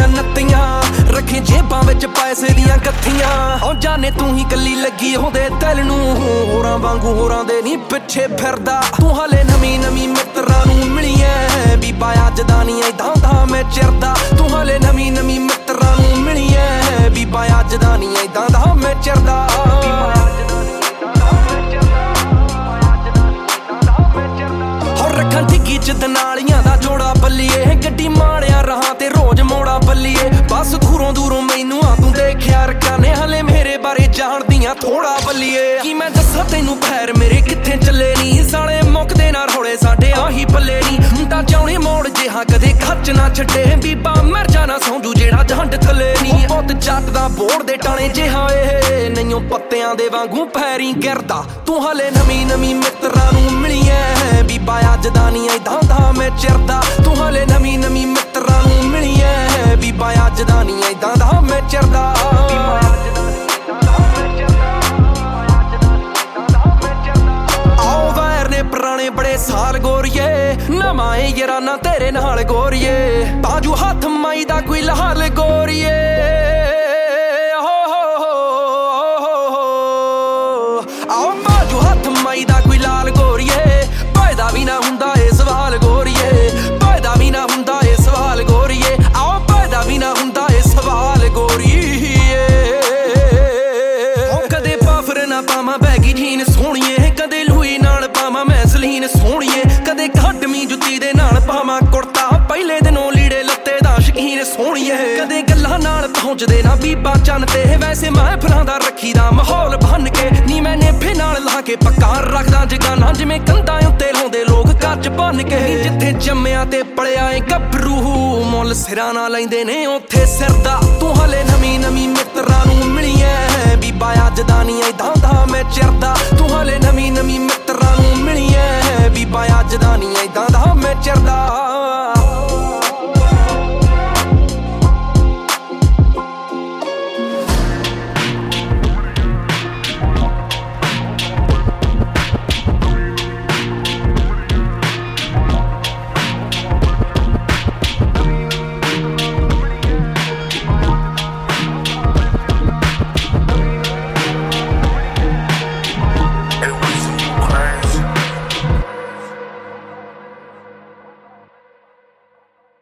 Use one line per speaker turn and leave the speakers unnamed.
ਦੀਆਂ ਨੱਤੀਆਂ ਰੱਖੇ ਜੇਬਾਂ ਵਿੱਚ ਪੈਸੇ ਦੀਆਂ ਗੱਥੀਆਂ ਉਹ ਜਾਣੇ ਤੂੰ ਹੀ ਕੱਲੀ ਲੱਗੀ ਉਹਦੇ ਦਿਲ ਨੂੰ ਹੋਰਾਂ ਵਾਂਗੂ ਹੋਰਾਂ ਦੇ ਨਹੀਂ ਪਿੱਛੇ ਫਿਰਦਾ ਤੂੰ ਹਾਲੇ ਨਵੀਂ ਨਵੀਂ ਮਿੱਤਰਾਂ ਨੂੰ ਮਿਲੀ ਐ ਬੀਬਾ ਅੱਜ ਦਾ ਨਹੀਂ ਏਦਾਂ ਦਾ ਮੈਂ ਚਿਰਦਾ ਤੂੰ ਹਾਲੇ ਨਵੀਂ ਨਵੀਂ ਮਿੱਤਰਾਂ ਨੂੰ ਮਿਲੀ ਐ ਬੀਬਾ ਅੱਜ ਦਾ ਨਹੀਂ ਏਦਾਂ ਦਾ ਮੈਂ ਚਿਰਦਾ ਰੱਖਾਂ ਠਿੱਗੀ ਚ ਦਨਾਲੀਆਂ ਦਾ ਜੋੜਾ ਬੱਲੀਏ ਗੱਡੀ ਮਾੜਿਆ ਰਹਾਂ ਤੇ ਰੋਜ਼ ਮੋੜਾ ਬੱਲੀਏ ਬਸ ਦੂਰੋਂ ਦੂਰੋਂ ਮੈਨੂੰ ਆ ਤੂੰ ਦੇਖਿਆ ਰੱਖਾਂ ਨੇ ਹਲੇ ਮੇਰੇ ਬਾਰੇ ਜਾਣਦੀਆਂ ਥੋੜਾ ਬੱਲੀਏ ਕੀ ਮੈਂ ਦੱਸਾਂ ਤੈਨੂੰ ਪੈਰ ਮੇਰੇ ਕਿੱਥੇ ਚੱਲੇ ਨੀ ਸਾਲੇ ਮੁੱਕਦੇ ਨਾ ਰੋਲੇ ਸਾਡੇ ਆਹੀ ਪੱਲੇ ਨੀ ਮੁੰਡਾ ਚਾਉਣੇ ਮੋੜ ਜਿਹਾ ਕਦੇ ਖੱਚ ਨਾ ਛੱਡੇ ਬੀਬਾ ਮਰ ਜਾਣਾ ਸੌਂਜੂ ਜਿਹੜਾ ਜਹੰਡ ਥੱਲੇ ਨੀ ਪੁੱਤ ਜੱਟ ਦਾ ਬੋੜ ਦੇ ਟਾਣੇ ਜਿਹਾ ਏ ਨਹੀਂਓ ਪੱਤਿਆਂ ਦੇ ਵਾਂਗੂ ਪੈਰੀ ਗਿਰਦਾ ਤੂੰ ਹਲੇ ਨਵੀਂ ਨਵੀਂ ਮਿੱਤਰਾਂ ਨੂੰ ਮਿਲੀ ਐ ਬੀਬਾ ਅੱਜ ਦਾ ਨਹੀਂ ਏਦਾਂ ਦਾ ਮੈਂ ਚਿਰਦਾ ਤੂੰ ਹਲੇ ਨਵੀਂ ਨਵੀਂ ਮਿੱਤਰਾਂ ਨੂੰ ਮਿਲੀ ਐ ਬੀਬਾ ਅੱਜ ਦਾ ਨਹੀਂ ਏਦਾਂ ਦਾ ਮੈਂ ਚਿਰਦਾ ਆਓ ਵੈਰ ਨੇ ਪੁਰਾਣੇ ਬੜੇ ਸਾਲ ਗੋਰੀਏ ਨਵਾਂ ਏ ਯਾਰਾਨਾ ਤੇਰੇ ਨਾਲ ਗੋਰੀਏ ਬਾਜੂ ਹੱਥ ਮਾਈ ਦਾ ਕੋਈ ਲਹਾਲ ਗੋਰੀਏ ਆਓ ਬਾਜੂ ਹੱਥ ਮਾਈ ਦਾ ਕੋਈ ਲਾਲ ਗੋਰੀਏ ਪੈਦਾ ਵੀ ਨਾ ਹੁੰਦਾ ਇਹ ਸਵਾਲ ਗੋਰੀਏ ਪੈਦਾ ਵੀ ਨਾ ਹੁੰਦਾ ਇਹ ਸਵਾਲ ਗੋਰੀਏ ਆਓ ਪੈਦਾ ਵੀ ਨਾ ਹੁੰਦਾ ਇਹ ਸਵਾਲ ਗੋਰੀਏ ਉਹ ਕਦੇ ਪਾਫਰ ਨਾ ਪਾਵਾਂ ਬੈਗੀ ਜੀਨ ਸੋਹਣੀਏ ਕਦੇ ਲੂਈ ਨਾਲ ਪਾਵਾਂ ਮੈਂ ਸਲੀਨ ਸੋਹਣੀਏ ਕਦੇ ਘੱਟਵੀਂ ਜੁੱਤੀ ਦੇ ਨਾਲ ਪਾਵਾਂ ਕੁੜਤਾ ਪਹਿਲੇ ਦਿਨੋਂ ਲੀੜੇ ਲੱਤੇ ਦਾ ਸ਼ਕੀਨ ਸੋਹਣੀਏ ਕਦੇ ਗੱਲਾਂ ਨਾਲ ਪਹੁੰਚਦੇ ਨਾ ਬੀਬਾ ਚੰਨ ਤੇ ਵੈਸੇ ਮਹਿਫਲਾਂ ਦਾ ਰੱਖੀ ਦਾ ਮਾਹੌਲ ਬਣ ਕੇ ਨੀ ਮੈਂ ਨੇਫੇ ਨਾਲ ਲਾ ਕੇ ਪੱਕਾ ਰੱਖਦਾ ਜਗਾਨਾ ਜਿਵੇਂ ਕੰਧਾਂ ਉੱਤੇ ਲਾਉਂਦੇ ਲੋਕ ਕੱਚ ਬਣ ਕੇ ਜਿੱਥੇ ਜੰਮਿਆ ਤੇ ਪਲਿਆ ਏ ਗੱਭਰੂ ਮੁੱਲ ਸਿਰਾਂ ਨਾਲ ਲੈਂਦੇ ਨੇ ਉੱਥੇ ਸਿਰ ਦਾ ਤੂੰ ਹਲੇ ਨਵੀਂ ਨਵੀਂ ਮਿੱਤਰਾਂ ਨੂੰ ਮਿਲੀ ਐ ਬੀਬਾ ਅੱਜ ਦਾ ਨਹੀਂ ਏਦਾਂ ਦਾ ਮੈਂ ਚਿਰਦਾ ਤੂੰ ਹਲੇ ਨਵੀਂ ਨਵੀਂ ਮਿੱਤਰਾਂ ਨੂੰ ਮਿਲੀ ਐ ਬੀਬਾ ਅੱਜ ਦਾ ਨਹੀਂ ਏਦਾਂ ਦਾ ਮੈਂ ਚਿਰਦਾ